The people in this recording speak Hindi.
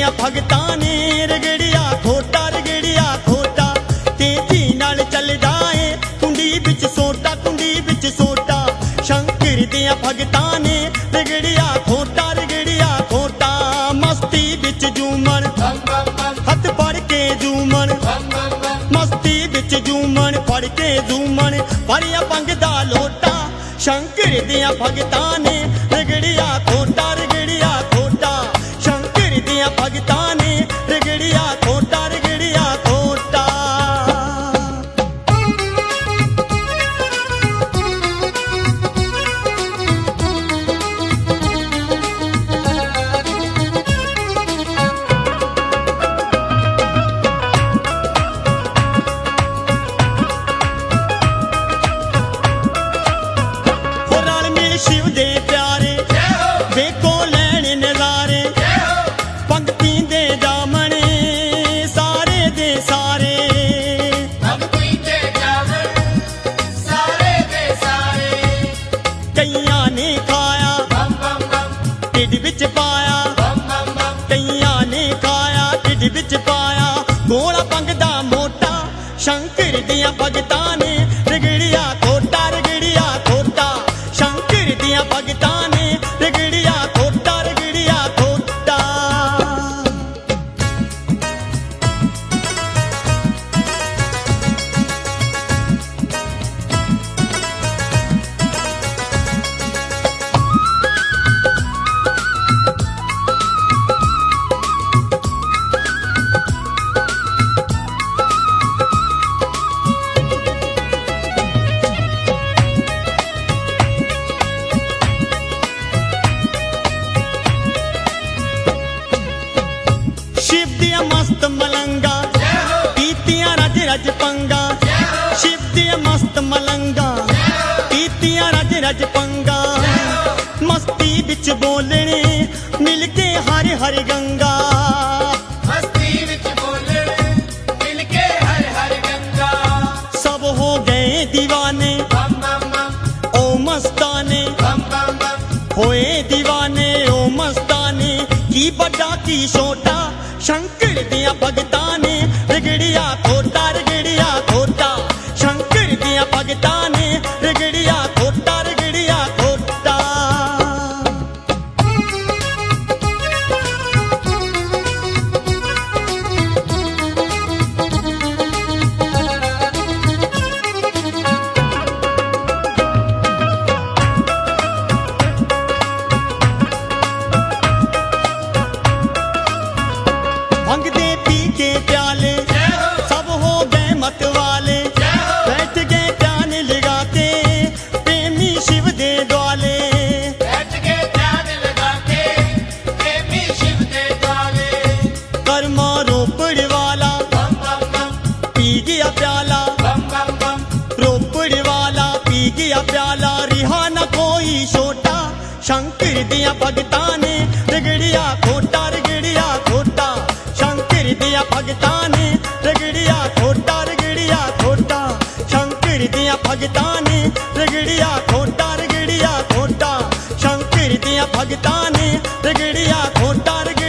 दियां भगतां ने रगड़िया खोटा तेजी नाल चलदा ए कुंडी विच सोटा शंकर दियां भगतां ने रगड़िया खोटा मस्ती विच झूमण हथ फड़ के झूमण मस्ती विच झूमण फड़ के झूमण भरिया भंग दा लोटा शंकर दियां भगतां ने रगड़िया खोटा शंकर दियां भगतां ने रगड़िया खोटा शिव दे प्यारे देखो लैन नजारे भगती दे दामन सारे दे सारे कईयां ने खाया ढिड विच पाया कईयां ने खाया ढिड विच पाया गोला भंग दा मोटा शंकर दियां भगतां ने रगड़िया खोटा शंकर दियां भगतां ने रगड़िया खोटा शिव दिया मस्त मलंगा पीतियां रज पंगा शिव दिया मस्त मलंगा पीतियां रज पंगा मस्ती बिच बोलने मिलके हर हर गंगा सब हो गए दीवाने ओ मस्ताने होए दीवाने ओ मस्ताने की बड़ा की छोटा शंकर दियां भगतां ने रगड़िया खोटा शंकर दियां भगतां ने रगड़िया खोटा भंग दे पी के प्याले सब हो गए मत वाले बैठ गए ध्यान लगाते प्रेमी शिव दे द्वाले कर्मा रोपड़ वाला पी गया प्याला रोपड़ वाला पी गया प्याला रिहा न कोई छोटा शंकर दियां भगतां ने रगड़िया खोटा शंकर दियां भगतां ने रगड़िया खोटा शंकर दियां भगतां ने रगड़िया खोटा शंकर दियां भगतां ने रगड़िया खोटा